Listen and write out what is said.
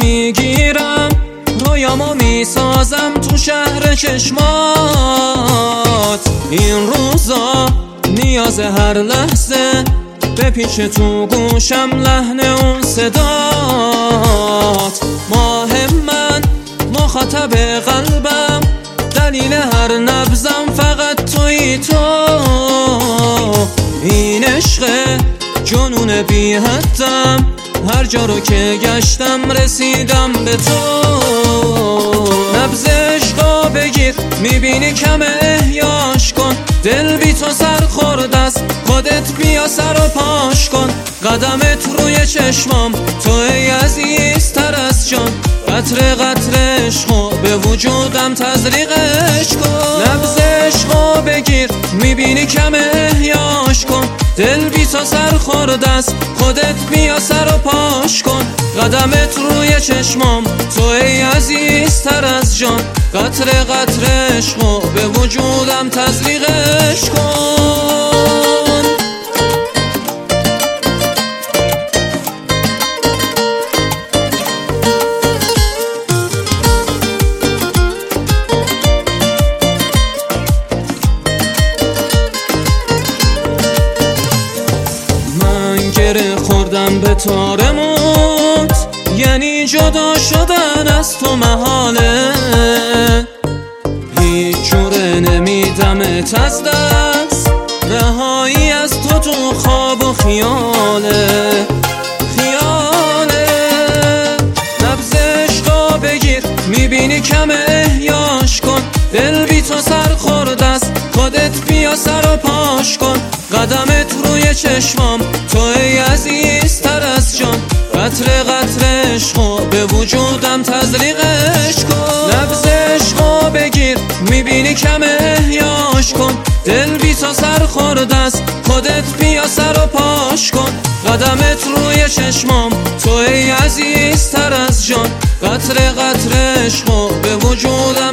میگیرم، رویامو میسازم تو شهر چشمات. این روزا نیاز هر لحظه بپیچ تو گوشم لحن اون صدات. ماه من مخاطب قلبم، دلیل هر نبضم فقط تویی تو. این عشق جنون بی حدم، هر جا رو که گشتم رسیدم به تو. نبض عشقا بگیر، میبینی کم احیاش کن. دل بی تو سر خورده است، خودت بیا سر و پاش کن. قدمت روی چشمام، تو ای عزیزتر از جان. قطره قطره عشقو به وجودم تزریقش کن. نبض عشقو بگیر، میبینی کم احیاش کن. دل بی تو سر خورده است، خودت بیا سر و پاش کن. قدمت روی چشمام، تو ای عزیزتر از جان. قطره قطره عشقو به وجودم تزریقش کن. گره خوردم به تارموت، یعنی جدا شدن از تو محاله. هیچ جوره نمیدمت از دست، رهایی از تو تو خواب و خیاله. نبض عشقا بگیر، میبینی کم احیاش کن. دل بی تو سر خورده است، خودت بیا سر و پاش کن. قدمت روی چشمام، تو ای عزیزتر از جان. قطره قطره عشقو به وجودم تزریقش کن. نبض عشقو بگیر، میبینی کم احیاش کن. دل بی تو سر خورده است، خودت بیا سر و پاش کن. قدمت روی چشمام، تو ای عزیزتر از جان. قطره قطره عشقو به وجودم